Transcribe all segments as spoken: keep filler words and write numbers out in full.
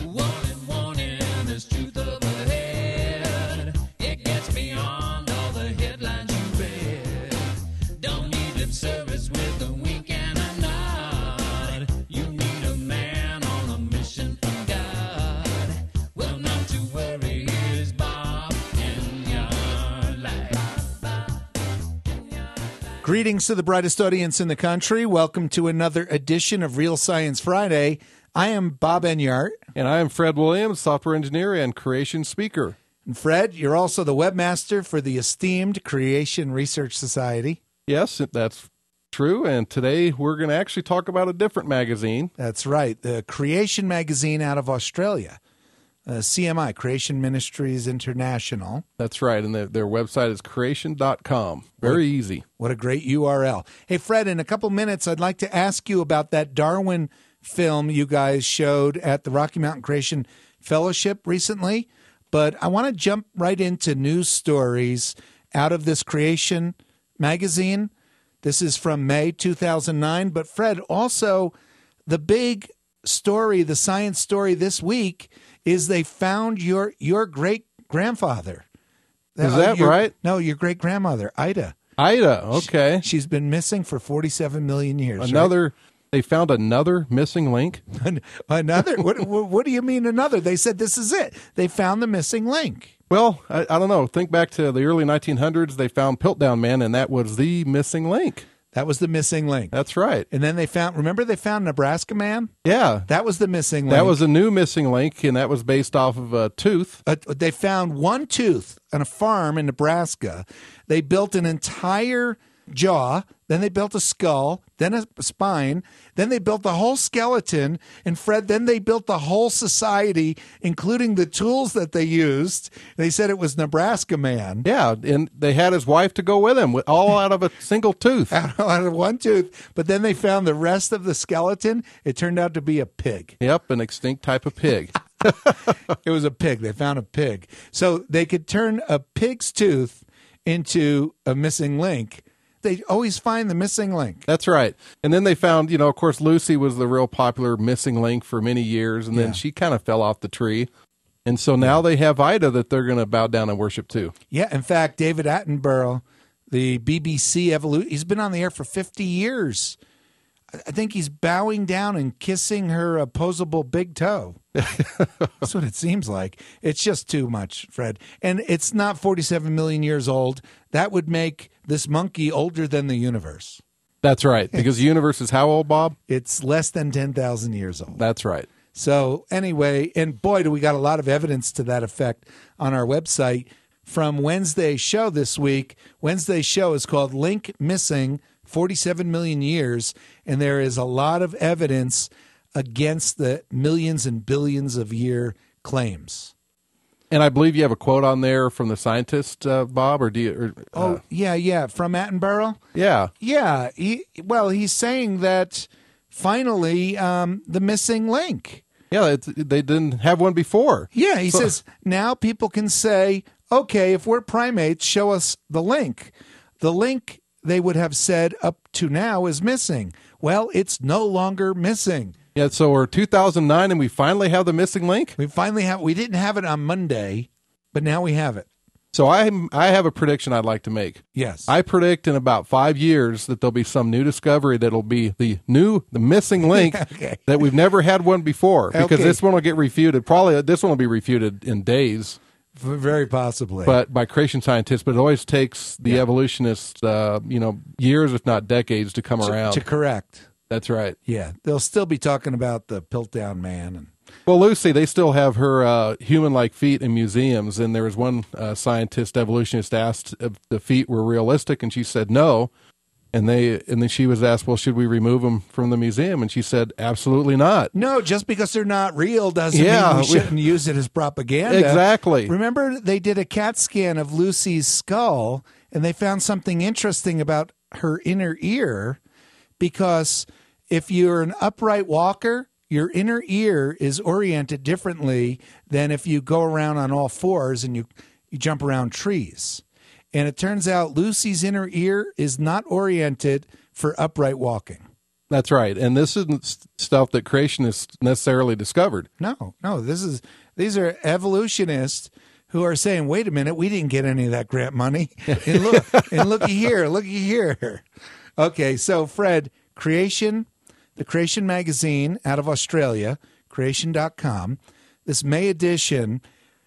Warning, warning, there's truth up ahead. It gets beyond all the headlines you read. Don't need lip service with a wink and a nod. You need a man on a mission from God. Well, not to worry, here's Bob in your life. Greetings to the brightest audience in the country. Welcome to another edition of Real Science Friday. I am Bob Enyart. And I am Fred Williams, software engineer and creation speaker. And Fred, you're also the webmaster for the esteemed Creation Research Society. Yes, that's true. And today we're going to actually talk about a different magazine. That's right, the Creation Magazine out of Australia. Uh, C M I, Creation Ministries International. That's right. And their, their website is creation dot com. Very what, easy. What a great U R L. Hey, Fred, in a couple minutes, I'd like to ask you about that Darwin film you guys showed at the Rocky Mountain Creation Fellowship recently. But I want to jump right into news stories out of this Creation magazine. This is from May two thousand nine. But, Fred, also the big story, the science story this week is they found your your great-grandfather. Is that your, right? No, your great-grandmother, Ida. Ida, okay. She, she's been missing for forty-seven million years. Another, right? They found another missing link? Another? what, what do you mean another? They said this is it. They found the missing link. Well, I, I don't know. Think back to the early nineteen hundreds. They found Piltdown Man, and that was the missing link. That was the missing link. That's right. And then they found, remember they found Nebraska Man? Yeah. That was the missing link. That was a new missing link, and that was based off of a tooth. Uh, they found one tooth on a farm in Nebraska. They built an entire jaw, then they built a skull, then a spine, then they built the whole skeleton, and Fred, then they built the whole society, including the tools that they used. They said it was Nebraska Man. Yeah, and they had his wife to go with him, all out of a single tooth. out, out of one tooth, but then they found the rest of the skeleton. It turned out to be a pig. Yep, an extinct type of pig. It was a pig. They found a pig. So they could turn a pig's tooth into a missing link. They always find the missing link. That's right. And then they found, you know, of course, Lucy was the real popular missing link for many years, and then Yeah. she kind of fell off the tree. And so now they have Ida that they're going to bow down and worship too. Yeah, in fact, David Attenborough, the B B C evolution, he's been on the air for fifty years. I think he's bowing down and kissing her opposable big toe. That's what it seems like. It's just too much, Fred. And it's not forty-seven million years old. That would make this monkey older than the universe. That's right. Because the universe is how old, Bob? It's less than ten thousand years old. That's right. So anyway, and boy, do we got a lot of evidence to that effect on our website from Wednesday's show this week. Wednesday's show is called Link Missing, forty-seven million years, and there is a lot of evidence against the millions and billions of year claims. And I believe you have a quote on there from the scientist, uh, Bob, or do you? Or, uh, Oh, yeah, yeah, from Attenborough? yeah. Yeah, he, well, he's saying that finally um, the missing link. Yeah, it's, they didn't have one before. Yeah, he So- says now people can say, okay, if we're primates, show us the link. The link, they would have said up to now, is missing. Well, it's no longer missing. Yeah, so we're two thousand nine and we finally have the missing link? We finally have, we didn't have it on Monday, but now we have it. So I I have a prediction I'd like to make. Yes. I predict in about five years that there'll be some new discovery that'll be the new, the missing link Okay. that we've never had one before. Because Okay. this one will get refuted. Probably this one will be refuted in days, Very possibly. but by creation scientists. But it always takes the Yeah. evolutionists, uh, you know, years if not decades to come to, around. to correct. That's right. Yeah, they'll still be talking about the Piltdown Man. And Well, Lucy, they still have her uh, human-like feet in museums, and there was one uh, scientist, evolutionist, asked if the feet were realistic, and she said no. And they, and then she was asked, "Well, should we remove them from the museum?" And she said, "Absolutely not." no, just because they're not real doesn't Yeah, mean we we- shouldn't use it as propaganda. Exactly. Remember, they did a CAT scan of Lucy's skull, and they found something interesting about her inner ear, because if you're an upright walker, your inner ear is oriented differently than if you go around on all fours and you, you jump around trees. And it turns out Lucy's inner ear is not oriented for upright walking. That's right. And this isn't s- stuff that creationists necessarily discovered. No, no. This is these are evolutionists who are saying, "Wait a minute, we didn't get any of that grant money." And look, and looky here, looky here. Okay, so Fred, Creation, the Creation magazine out of Australia, creation dot com. This May edition.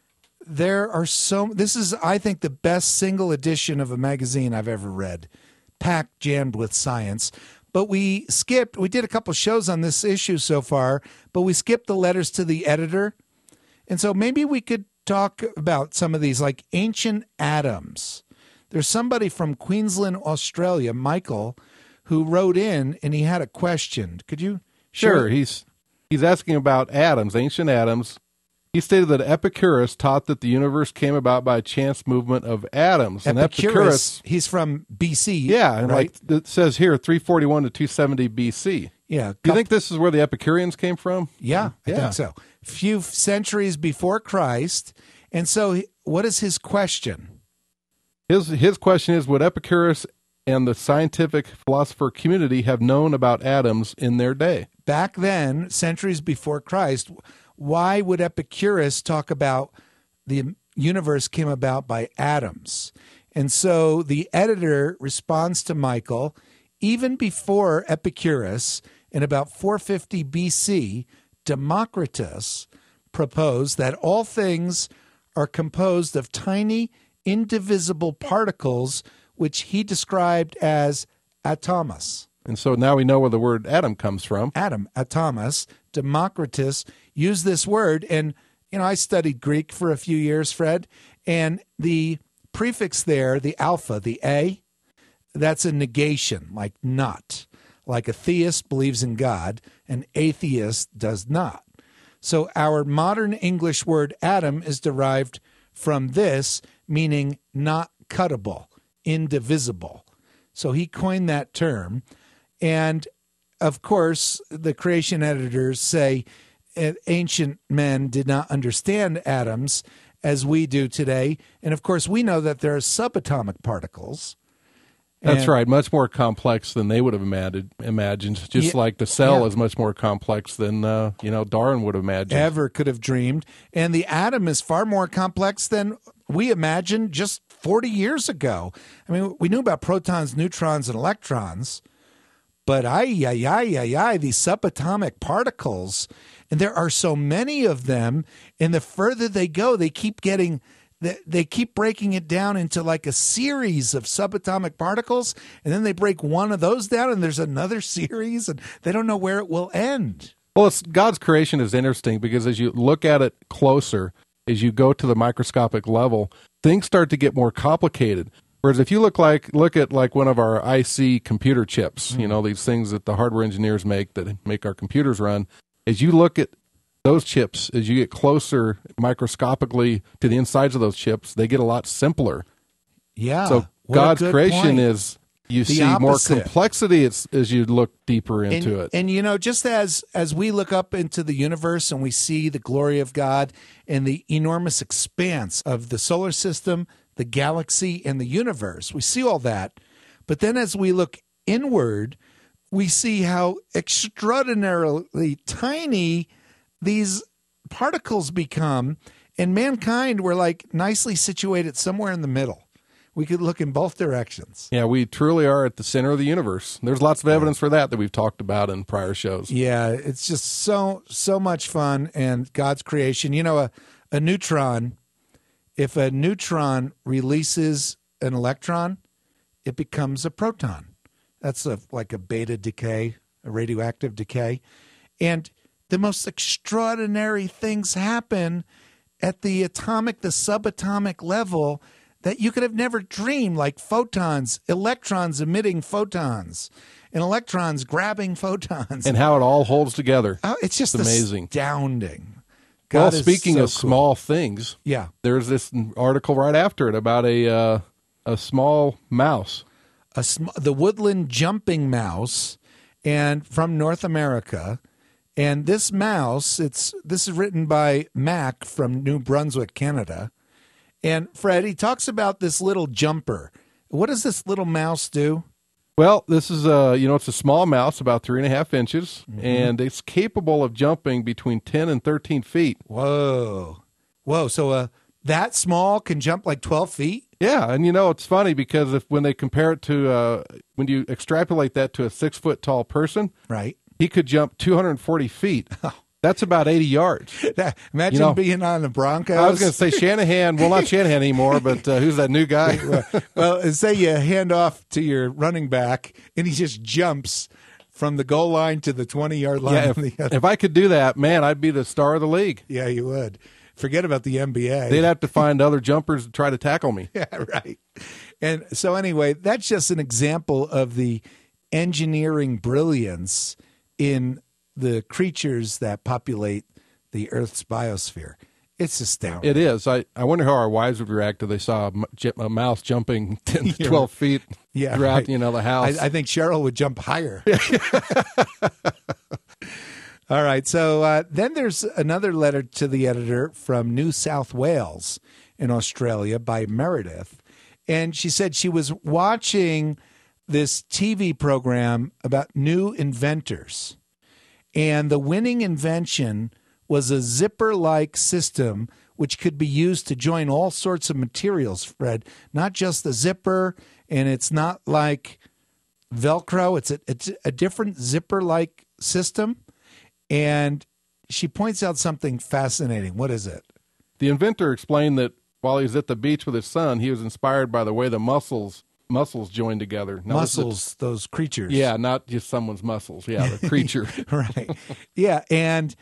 There are so. This is, I think, the best single edition of a magazine I've ever read, packed, jammed with science. But we skipped, we did a couple shows on this issue so far, but we skipped the letters to the editor. And so maybe we could talk about some of these, like ancient atoms. There's somebody from Queensland, Australia, Michael, who wrote in and he had a question. Could you? Sure. He's he's asking about atoms, ancient atoms. He stated that Epicurus taught that the universe came about by a chance movement of atoms. And Epicurus, Epicurus, he's from B C. yeah, and right? like it says here, three forty-one to two seventy B C. Yeah. Do you think this is where the Epicureans came from? Yeah, I Yeah. think so. Few centuries before Christ. And so he- what is his question? His his question is, would Epicurus and the scientific philosopher community have known about atoms in their day? Back then, centuries before Christ, why would Epicurus talk about the universe came about by atoms? And so the editor responds to Michael, even before Epicurus, in about four fifty B C, Democritus proposed that all things are composed of tiny, indivisible particles, which he described as atomus. And so now we know where the word atom comes from. Atom, atomus. Democritus used this word, and you know I studied Greek for a few years, Fred, and the prefix there, the alpha, the A, that's a negation, like not. Like a theist believes in God, an atheist does not. So our modern English word atom is derived from this, meaning not cuttable, indivisible. So he coined that term. And of course, the creation editors say uh, ancient men did not understand atoms as we do today. And of course, we know that there are subatomic particles. That's And- right. Much more complex than they would have imagined. imagined. Just Yeah, like the cell yeah. is much more complex than uh, you know Darwin would have imagined. Ever could have dreamed. And the atom is far more complex than we imagined just forty years ago. I mean, we knew about protons, neutrons, and electrons, but ay, ay, ay, ay, ay, these subatomic particles, and there are so many of them, and the further they go, they keep getting, they, they keep breaking it down into like a series of subatomic particles, and then they break one of those down, and there's another series, and they don't know where it will end. Well, it's, God's creation is interesting because as you look at it closer, as you go to the microscopic level, things start to get more complicated. Whereas if you look like look at like one of our I C computer chips, you know, these things that the hardware engineers make that make our computers run, as you look at those chips, as you get closer microscopically to the insides of those chips, they get a lot simpler. Yeah. So what a God's good creation point. is you The see more opposite. complexity it's, as you look deeper into and, it. And you know, just as as we look up into the universe and we see the glory of God and the enormous expanse of the solar system, the galaxy, and the universe, we see all that. But then as we look inward, we see how extraordinarily tiny these particles become. And mankind, we're like nicely situated somewhere in the middle. We could look in both directions. Yeah, we truly are at the center of the universe. There's lots of evidence for that that we've talked about in prior shows. Yeah, it's just so so much fun and God's creation. You know, a, a neutron, if a neutron releases an electron, it becomes a proton. That's a, like a beta decay, a radioactive decay. And the most extraordinary things happen at the atomic, the subatomic level that you could have never dreamed, like photons, electrons emitting photons, and electrons grabbing photons. And how it all holds together. Oh, it's just It's amazing. astounding. Well, God is speaking so of cool. small things, Yeah. there's this article right after it about a uh, a small mouse. A sm- the woodland jumping mouse, and from North America. And this mouse, it's this is written by Mac from New Brunswick, Canada. And Fred, he talks about this little jumper. What does this little mouse do? Well, this is a, you know, it's a small mouse, about three and a half inches, Mm-hmm. and it's capable of jumping between ten and thirteen feet. Whoa. Whoa. So uh, that small can jump like twelve feet? Yeah, and you know, it's funny because if when they compare it to, uh, when you extrapolate that to a six foot tall person, Right. he could jump two hundred forty feet. That's about eighty yards. That, imagine You know, being on the Broncos. I was going to say Shanahan. Well, not Shanahan anymore, but uh, who's that new guy? Well, say you hand off to your running back, and he just jumps from the goal line to the twenty-yard line. Yeah, on the if, other. if I could do that, man, I'd be the star of the league. Yeah, you would. Forget about the N B A. They'd have to find other jumpers to try to tackle me. Yeah, right. And so anyway, that's just an example of the engineering brilliance in the creatures that populate the Earth's biosphere. It's astounding. It is. I, I wonder how our wives would react if they saw a, m- j- a mouse jumping ten to twelve feet Yeah, throughout right. you know, the house. I, I think Cheryl would jump higher. All right. So uh, then there's another letter to the editor from New South Wales in Australia by Meredith. And she said she was watching this T V program about new inventors. And the winning invention was a zipper-like system which could be used to join all sorts of materials, Fred. Not just the zipper, and it's not like Velcro. It's a, it's a different zipper-like system. And she points out something fascinating. What is it? The inventor explained that while he was at the beach with his son, he was inspired by the way the muscles muscles joined together. Now, this is- Muscles, those creatures. yeah, not just someone's muscles. Yeah, the creature. Right. Yeah. And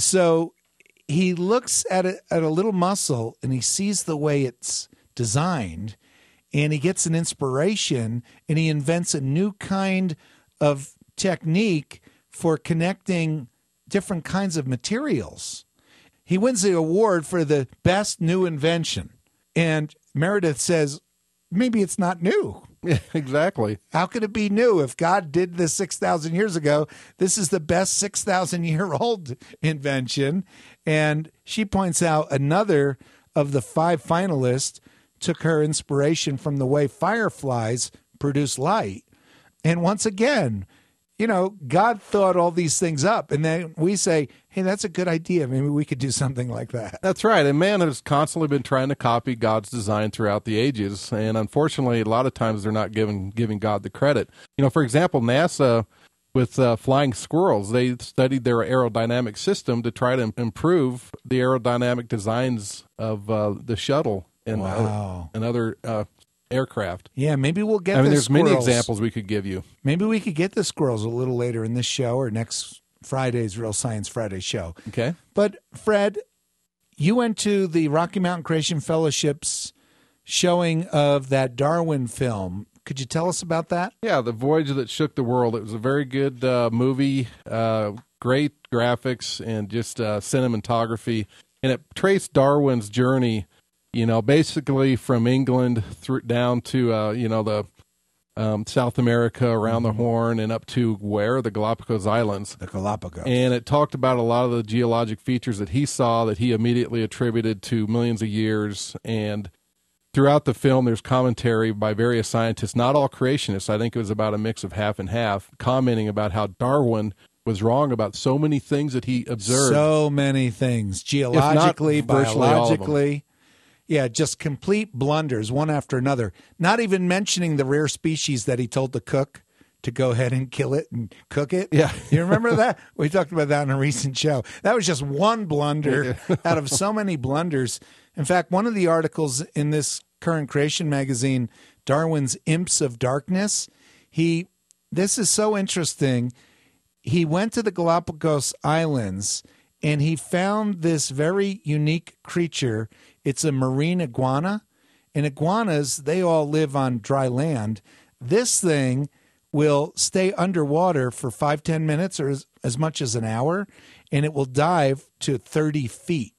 so he looks at a, at a little muscle and he sees the way it's designed and he gets an inspiration and he invents a new kind of technique for connecting different kinds of materials. He wins the award for the best new invention. And Meredith says, maybe it's not new. Yeah, exactly. How could it be new? If God did this six thousand years ago, this is the best six thousand year old invention. And she points out another of the five finalists took her inspiration from the way fireflies produce light. And once again, you know, God thought all these things up. And then we say, hey, that's a good idea. Maybe we could do something like that. That's right. And man has constantly been trying to copy God's design throughout the ages. And unfortunately, a lot of times they're not giving giving God the credit. You know, for example, NASA with uh, flying squirrels, they studied their aerodynamic system to try to improve the aerodynamic designs of uh, the shuttle and, Wow. uh, and other uh, aircraft. Yeah, maybe we'll get I mean, the there's many squirrels. examples we could give you. Maybe we could get the squirrels a little later in this show or next Friday's Real Science Friday show. Okay. But Fred, you went to the Rocky Mountain Creation Fellowship's showing of that Darwin film. Could you tell us about that? Yeah, The Voyage That Shook the World. It was a very good uh, movie, uh, great graphics and just uh, cinematography. And it traced Darwin's journey, you know, basically from England through down to, uh, you know, the um, South America, around the Horn, and up to where? The Galapagos Islands. The Galapagos. And it talked about a lot of the geologic features that he saw that he immediately attributed to millions of years. And throughout the film, there's commentary by various scientists, not all creationists. I think it was about a mix of half and half, commenting about how Darwin was wrong about so many things that he observed. So many things, geologically, virtually all of them. biologically. Yeah, just complete blunders, one after another. Not even mentioning the rare species that he told the cook to go ahead and kill it and cook it. Yeah. You remember that? We talked about that in a recent show. That was just one blunder out of so many blunders. In fact, one of the articles in this current creation magazine, Darwin's Imps of Darkness, he, this is so interesting. He went to the Galapagos Islands and he found this very unique creature. It's a marine iguana. And iguanas, they all live on dry land. This thing will stay underwater for five, ten minutes or as, as much as an hour, and it will dive to thirty feet.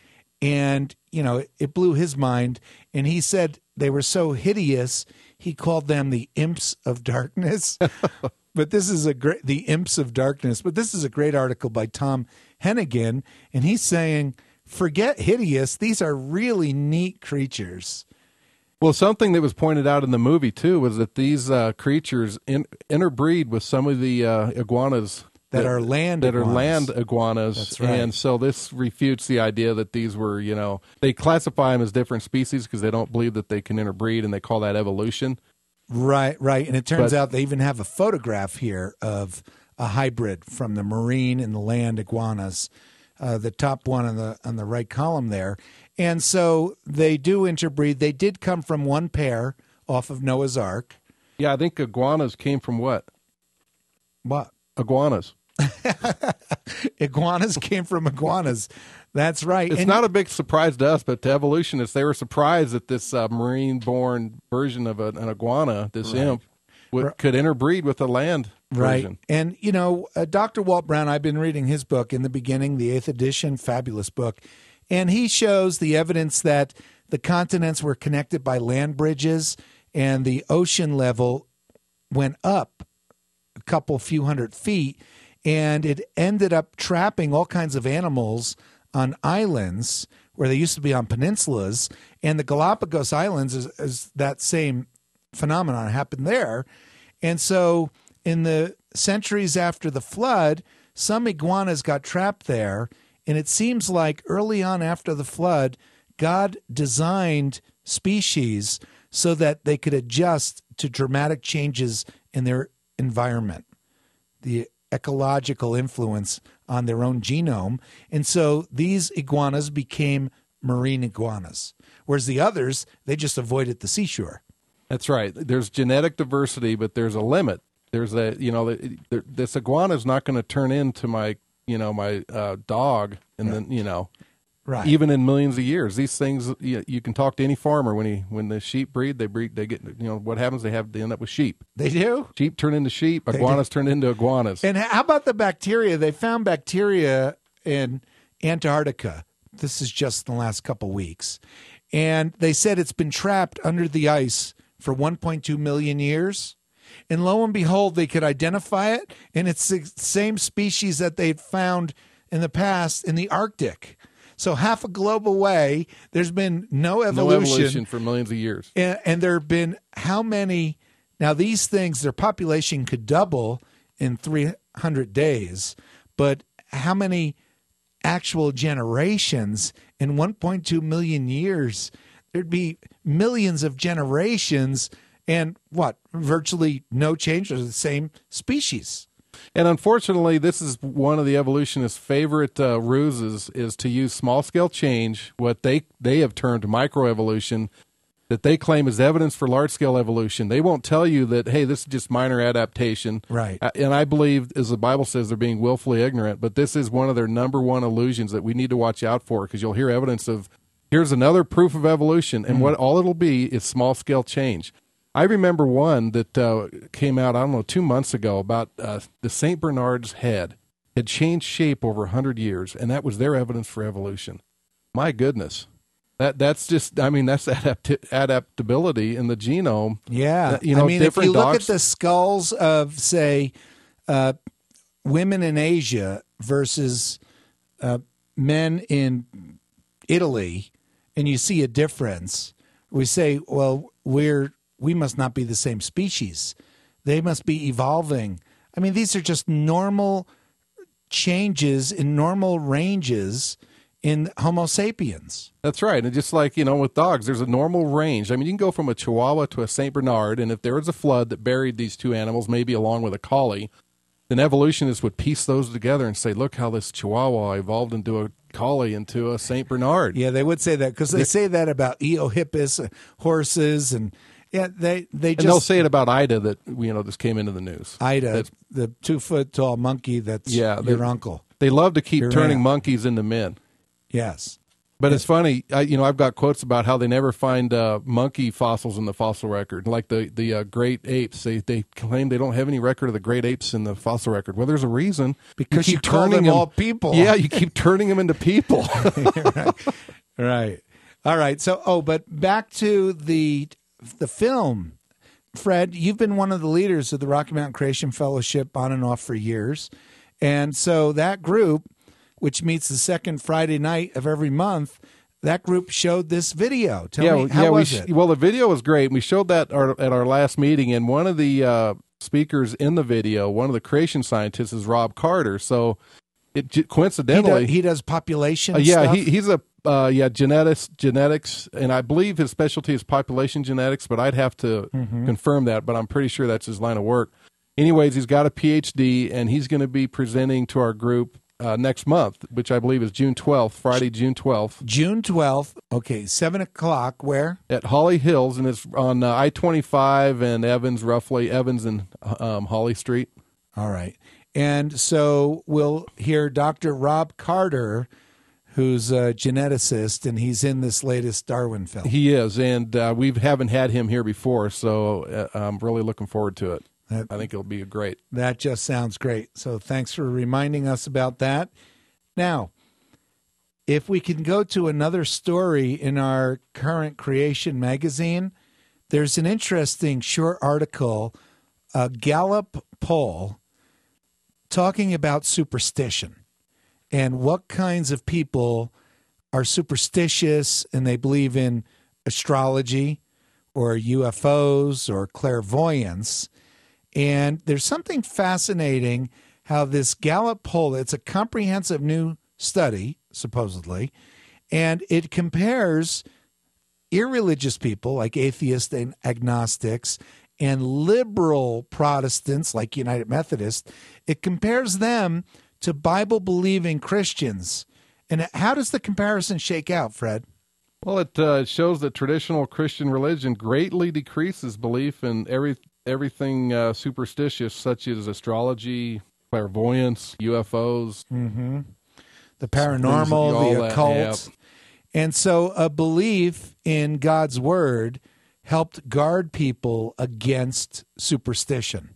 And, you know, it, it blew his mind. And he said they were so hideous, he called them the Imps of Darkness. But this is a great, the Imps of Darkness. But this is a great article by Tom Hennigan. And he's saying, forget hideous. These are really neat creatures. Well, something that was pointed out in the movie too was that these uh, creatures in, interbreed with some of the uh, iguanas That are land that iguanas. are land iguanas. That's right. And so this refutes the idea that these were, you know, they classify them as different species because they don't believe that they can interbreed, and they call that evolution. Right, right. And it turns But- out they even have a photograph here of a hybrid from the marine and the land iguanas, uh, the top one on the on the right column there. And so they do interbreed. They did come from one pair off of Noah's Ark. Yeah, I think iguanas came from what? What? Iguanas. Iguanas came from iguanas. That's right. It's And- not a big surprise to us, but to evolutionists, they were surprised that this uh, marine-born version of a, an iguana, this imp, would, Right. could interbreed with a land Right. version. And, you know, uh, Doctor Walt Brown, I've been reading his book in the beginning, the eighth edition, fabulous book. And he shows the evidence that the continents were connected by land bridges and the ocean level went up a couple few hundred feet. And it ended up trapping all kinds of animals on islands where they used to be on peninsulas. And the Galapagos Islands is, is that same phenomenon happened there. And so in the centuries after the flood, some iguanas got trapped there. And it seems like early on after the flood, God designed species so that they could adjust to dramatic changes in their environment, the ecological influence on their own genome. And so these iguanas became marine iguanas, whereas the others, they just avoided the seashore. That's right. There's genetic diversity, but there's a limit. There's a, you know, the, the, this iguana is not going to turn into my, you know, my uh, dog, and then, you know, Right. even in millions of years, these things, you, you can talk to any farmer when he, when the sheep breed, they breed, they get, you know, what happens? They have, they end up with sheep. They do? Sheep turn into sheep, iguanas turn into iguanas. And how about the bacteria? They found bacteria in Antarctica. This is just in the last couple weeks. And they said it's been trapped under the ice for one point two million years. And lo and behold, they could identify it. And it's the same species that they'd found in the past in the Arctic. So half a globe away, there's been no evolution. No evolution for millions of years. And, and there have been how many? Now, these things, their population could double in three hundred days, but how many actual generations in one point two million years? There'd be millions of generations and what? Virtually no change. They're the same species. And unfortunately, this is one of the evolutionists' favorite uh, ruses, is to use small-scale change, what they, they have termed microevolution, that they claim is evidence for large-scale evolution. They won't tell you that, hey, this is just minor adaptation. Right. Uh, and I believe, as the Bible says, they're being willfully ignorant, but this is one of their number one illusions that we need to watch out for, because you'll hear evidence of, here's another proof of evolution, and mm. what all it'll be is small-scale change. I remember one that uh, came out, I don't know, two months ago about uh, the Saint Bernard's head had changed shape over one hundred years, and that was their evidence for evolution. My goodness. That That's just, I mean, that's adapt- adaptability in the genome. Yeah. That, you know, I mean, if different you look dogs- at the skulls of, say, uh, women in Asia versus uh, men in Italy, and you see a difference, we say, well, we're we must not be the same species. They must be evolving. I mean, these are just normal changes in normal ranges in Homo sapiens. That's right. And just like, you know, with dogs, there's a normal range. I mean, you can go from a Chihuahua to a Saint Bernard, and if there was a flood that buried these two animals, maybe along with a collie, then evolutionists would piece those together and say, look how this Chihuahua evolved into a collie, into a Saint Bernard. Yeah, they would say that because they say that about Eohippus, uh, horses, and yeah, they they And just they'll say it about Ida that, you know, this came into the news. Ida, That's- the two foot tall monkey that's Yeah, your they- uncle. They love to keep Your turning aunt. monkeys into men. Yes. But it's funny, I, you know, I've got quotes about how they never find uh, monkey fossils in the fossil record, like the the uh, great apes. They they claim they don't have any record of the great apes in the fossil record. Well, there's a reason. Because you keep call them all people. Yeah, you keep turning them into people. right. Right. All right. So, oh, but back to the the film. Fred, you've been one of the leaders of the Rocky Mountain Creation Fellowship on and off for years. And so that group, which meets the second Friday night of every month, that group showed this video. Tell yeah, me, how yeah, was we it? sh- well, the video was great. We showed that our, at our last meeting, and one of the uh, speakers in the video, one of the creation scientists, is Rob Carter. So, it j- he, coincidentally, does, he does population uh, yeah, stuff? he, he's a uh, yeah genetics, genetics, and I believe his specialty is population genetics. But I'd have to Mm-hmm. confirm that. But I'm pretty sure that's his line of work. Anyways, he's got a P H D, and he's going to be presenting to our group uh, next month, which I believe is June twelfth, Friday, June twelfth. June twelfth, okay, seven o'clock, where? At Holly Hills, and it's on uh, I twenty-five and Evans, roughly, Evans and um, Holly Street. All right. And so we'll hear Doctor Rob Carter, who's a geneticist, and he's in this latest Darwin film. He is, and uh, we haven't had him here before, so uh, I'm really looking forward to it. That- I think it'll be great. That just sounds great. So thanks for reminding us about that. Now, if we can go to another story in our current Creation magazine, there's an interesting short article, a Gallup poll, talking about superstition and what kinds of people are superstitious and they believe in astrology or U F Os or clairvoyance. And there's something fascinating how this Gallup poll, it's a comprehensive new study, supposedly, and it compares irreligious people like atheists and agnostics and liberal Protestants like United Methodists. It compares them to Bible-believing Christians. And how does the comparison shake out, Fred? Well, it uh, shows that traditional Christian religion greatly decreases belief in every everything uh, superstitious, such as astrology, clairvoyance, U F Os. Mm-hmm. The paranormal, all the that, occult. yeah. And so a belief in God's word helped guard people against superstition.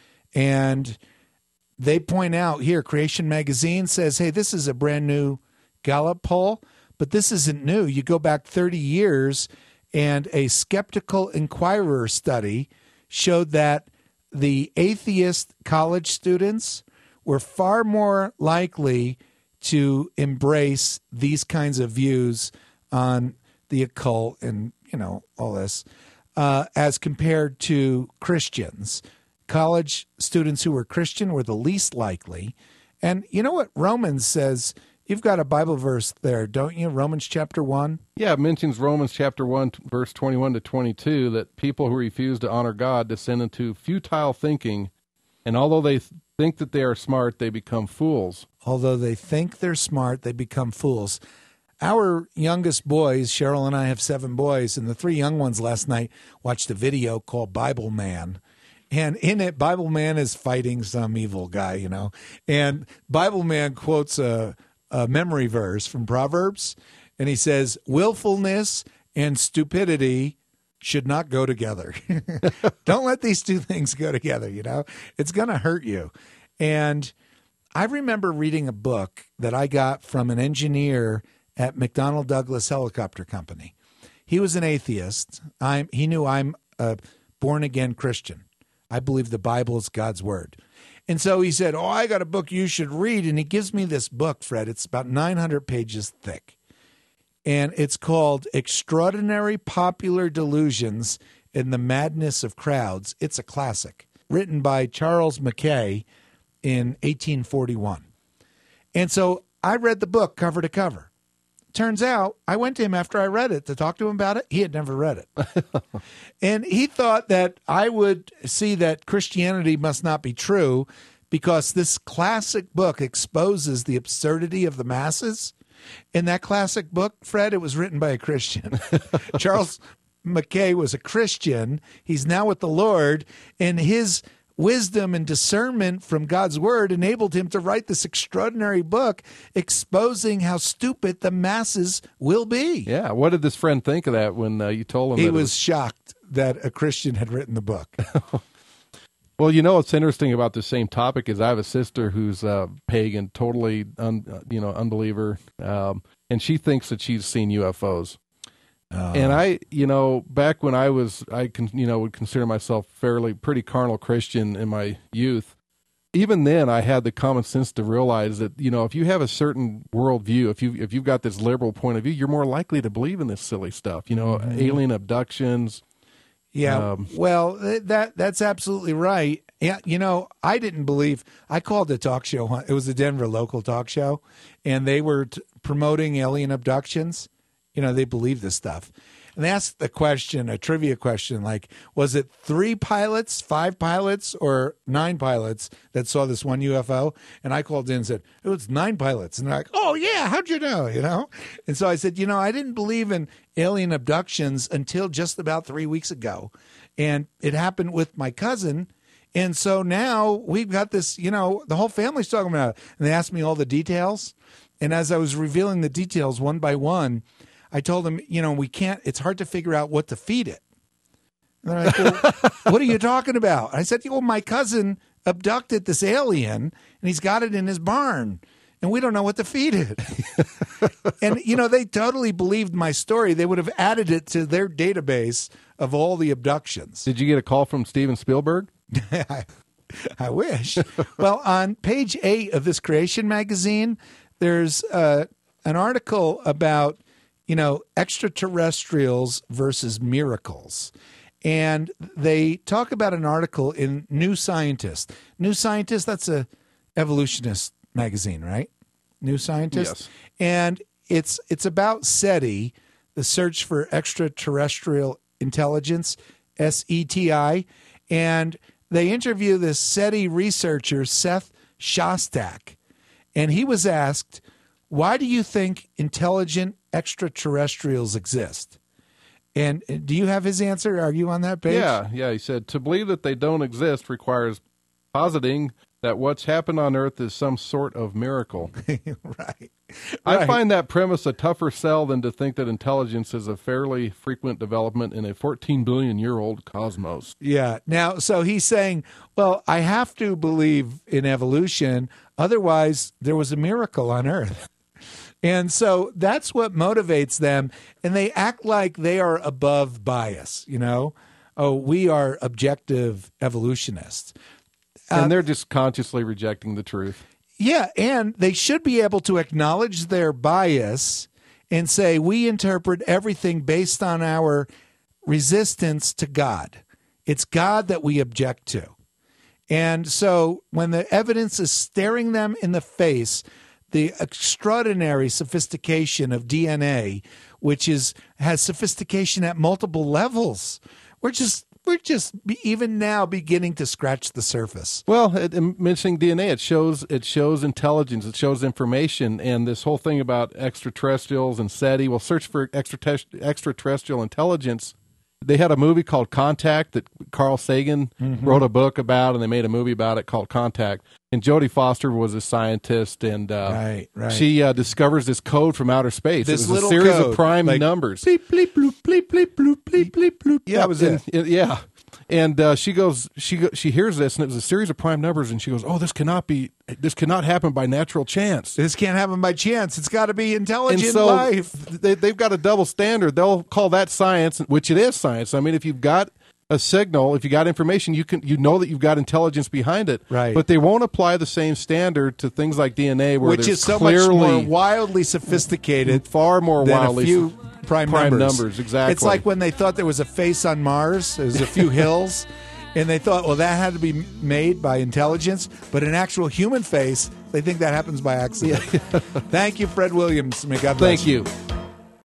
And they point out here, Creation Magazine says, hey, this is a brand new Gallup poll, but this isn't new. You go back thirty years, and a Skeptical Inquirer study showed that the atheist college students were far more likely to embrace these kinds of views on the occult and, you know, all this, uh, as compared to Christians. College students who were Christian were the least likely. And you know what Romans says? You've got a Bible verse there, don't you? Romans chapter one. Yeah, it mentions Romans chapter one, verse twenty-one to twenty-two, that people who refuse to honor God descend into futile thinking, and although they th- think that they are smart, they become fools. Although they think they're smart, they become fools. Our youngest boys, Cheryl and I have seven boys, and the three young ones last night watched a video called Bible Man. And in it, Bible Man is fighting some evil guy, you know. And Bible Man quotes a, a memory verse from Proverbs, and he says, willfulness and stupidity should not go together. Don't let these two things go together, you know. It's going to hurt you. And I remember reading a book that I got from an engineer at McDonnell Douglas Helicopter Company. He was an atheist. I'm, he knew I'm a born-again Christian. I believe the Bible is God's word. And so he said, oh, I got a book you should read. And he gives me this book, Fred. It's about nine hundred pages thick. And it's called Extraordinary Popular Delusions in the Madness of Crowds. It's a classic, written by Charles Mackay in eighteen forty-one. And so I read the book cover to cover. Turns out I went to him after I read it to talk to him about it. He had never read it. And he thought that I would see that Christianity must not be true because this classic book exposes the absurdity of the masses. In that classic book, Fred, it was written by a Christian. Charles Mackay was a Christian. He's now with the Lord, and his wisdom and discernment from God's word enabled him to write this extraordinary book exposing how stupid the masses will be. Yeah, what did this friend think of that when uh, you told him? He that it was was shocked that a Christian had written the book. Well, you know what's interesting about the same topic is I have a sister who's uh, pagan, totally, un, you know, unbeliever, um, and she thinks that she's seen U F Os. Uh, And I, you know, back when I was, I can, you know, would consider myself fairly pretty carnal Christian in my youth. even then, I had the common sense to realize that, you know, if you have a certain worldview, if you if you've got this liberal point of view, you're more likely to believe in this silly stuff. You know, mm-hmm. alien abductions. Yeah, um, well, that that's absolutely right. Yeah, you know, I didn't believe. I called the talk show. It was a Denver local talk show, and they were t- promoting alien abductions. You know, they believe this stuff. And they asked the question, a trivia question, like, was it three pilots, five pilots, or nine pilots that saw this one U F O? And I called in and said, it was nine pilots. And they're like, oh, yeah, how'd you know, you know? And so I said, you know, I didn't believe in alien abductions until just about three weeks ago. And it happened with my cousin. And so now we've got this, you know, the whole family's talking about it. And they asked me all the details. And as I was revealing the details one by one, I told them, you know, we can't, it's hard to figure out what to feed it. And they're like, well, what are you talking about? I said, well, my cousin abducted this alien and he's got it in his barn and we don't know what to feed it. And, you know, they totally believed my story. They would have added it to their database of all the abductions. Did you get a call from Steven Spielberg? I, I wish. Well, on page eight of this Creation magazine, there's uh, an article about, you know, extraterrestrials versus miracles. And they talk about an article in New Scientist. New Scientist, that's a evolutionist magazine, right? New Scientist? Yes. And it's it's about SETI, the Search for Extraterrestrial Intelligence, S E T I. And they interview this SETI researcher, Seth Shostak. And he was asked, why do you think intelligent extraterrestrials exist? And do you have his answer? Are you on that page? Yeah, yeah. He said, to believe that they don't exist requires positing that what's happened on Earth is some sort of miracle. Right. I right. find that premise a tougher sell than to think that intelligence is a fairly frequent development in a fourteen billion year old cosmos. Yeah. Now, so he's saying, well, I have to believe in evolution. Otherwise, there was a miracle on Earth. And so that's what motivates them. And they act like they are above bias, you know? Oh, we are objective evolutionists. And uh, they're just consciously rejecting the truth. Yeah, and they should be able to acknowledge their bias and say, we interpret everything based on our resistance to God. It's God that we object to. And so when the evidence is staring them in the face, the extraordinary sophistication of D N A, which is has sophistication at multiple levels, we're just we're just be, even now beginning to scratch the surface. Well, it, it, mentioning D N A, it shows it shows intelligence, it shows information, and this whole thing about extraterrestrials and SETI. Well, search for extraterrest- extraterrestrial intelligence. They had a movie called Contact that Carl Sagan mm-hmm. wrote a book about, and they made a movie about it called Contact. And Jodie Foster was a scientist, and uh, right, right. she uh, discovers this code from outer space. This it was little a series code, of prime like, numbers. Bleep, bleep, bloop, bleep, bleep, bloop, bleep, bleep, bloop. Yeah, that was it. And, yeah. And uh, she goes, she go, she hears this, and it was a series of prime numbers, and she goes, "Oh, this cannot be, this cannot happen by natural chance. This can't happen by chance. It's got to be intelligent and so life." They, they've got a double standard. They'll call that science, which it is science. I mean, if you've got a signal, if you got information, you can, you know that you've got intelligence behind it. Right. But they won't apply the same standard to things like D N A, where which is so clearly much more wildly sophisticated, far more than wildly a few prime, prime numbers. numbers. Exactly. It's like when they thought there was a face on Mars. There was a few hills. And they thought, well, that had to be made by intelligence, but an actual human face, they think that happens by accident. Thank you, Fred Williams. May God bless Thank you.